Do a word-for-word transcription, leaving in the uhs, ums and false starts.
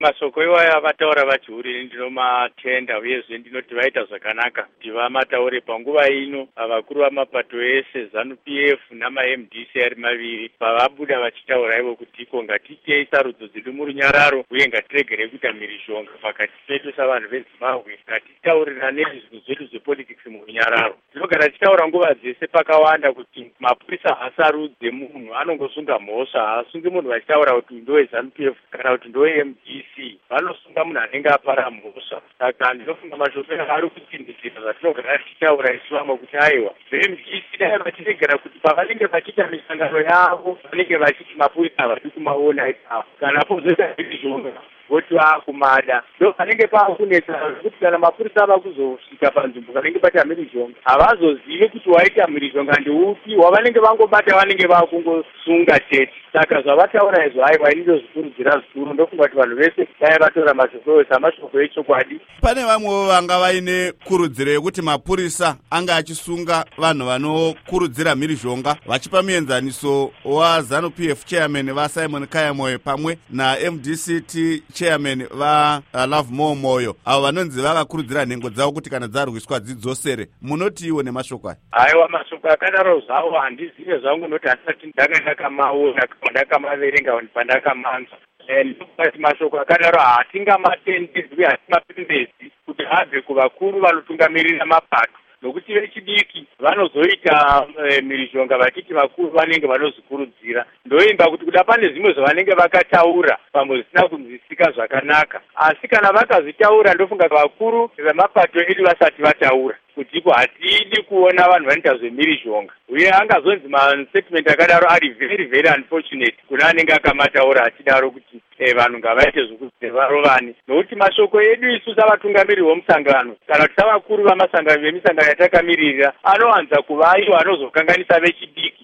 Masoko iwaya vataura vachiuri ndinomatenda uyezve ndinoti vaita zvakanaka kuti vamataure panguva ino. Vakuru vamapato ese ZANU P F nama-M D C ari maviri pavabuda vachitaura ivo kuti iko ngatiitei sarudzo dzedu murunyararo uye ngatiregere kuita mhirizhonga pakati pedu savanhu veZimbabwe. Ngatitaurirane zvinhu zvedu zvepolitics murunyararo. Tinogara tichitaura nguva dzese pakawanda kuti mapurisa haasarudze munhu, anongosunga mhosva. Haasungi munhu vachitaura kuti ndowe ZANU P F kana kuti ndowe M D C. Vanosunga munhu anenge apara mhosva. Saka ndinofunga mashoko ari kutsindikira zvatinogara tichitaura isu vamwe kuti aiwa ve-M D C dai vachiregera kuti pavanenge vachiita misangano yavo vanenge vachiti mapurisa havadi kumaona ipapo kana pozoita mhirizhonga voti vaakumada. Ndo panenge paakunetsa kuti kana mapurisa ava kuzosvika panzvimbo panenge paita mhirizhonga havazozivi kuti waita mhirizhonga ndeupi, wavanenge vangobata vanenge vakungosunga chete. Saka zvavataura izvo aiwa ini ndozvikurudzira zvikuru. Ndofunga kuti vanhu vese dai vatora mashoko samashoko echokwadi. Pane vamwewo vanga vaine kurudziro yekuti mapurisa anga achisunga vanhu vanokurudzira mhirizhonga vachipa muenzaniso waZANU P F chairman vaSimon Kayamoyo pamwe naM D C T chairman vaLove More Moyo, avo vanonzi vakakurudzira nhengo dzavo kuti kana dzarwiswa dzidzosere. Munotiwo nemashoko aya? Aiwa, mashoko akadaro zvawo handizive zvangu noti handisati ndanga ndakamaona kana ndakamaverenga pandakamanzwa. Ndokati mashoko akadaro hatingamatendezi uye hatimapembedzi kuti abve kuvakuru vanotungamirira mapato, nokuti vechidiki vanozoita mhirizhonga vachiti vakuru vanenge vanozvikurudzira. Ndoimba kuti kuda pane zvimwe zvavanenge vakataura pamwe zvisina kunzwisika zvakanaka, asi kana vakazvitaura ndofunga vakuru vemapato edu vasati vataura kuti iko hatidi kuona vanhu vanoita zvemhirizhonga. Uye angazonzi mastatement akadaro ari very very unfortunate kuna anenge akamataura achidaro kuti eh, vanhu ngavaite zvekuti varovani. Nokuti mashoko edu isu savatungamiri vomusangano kana kuti savakuru vamasangano vemisangano yatakamiririra anowanza kuva ivo anozokanganisa vechidiki.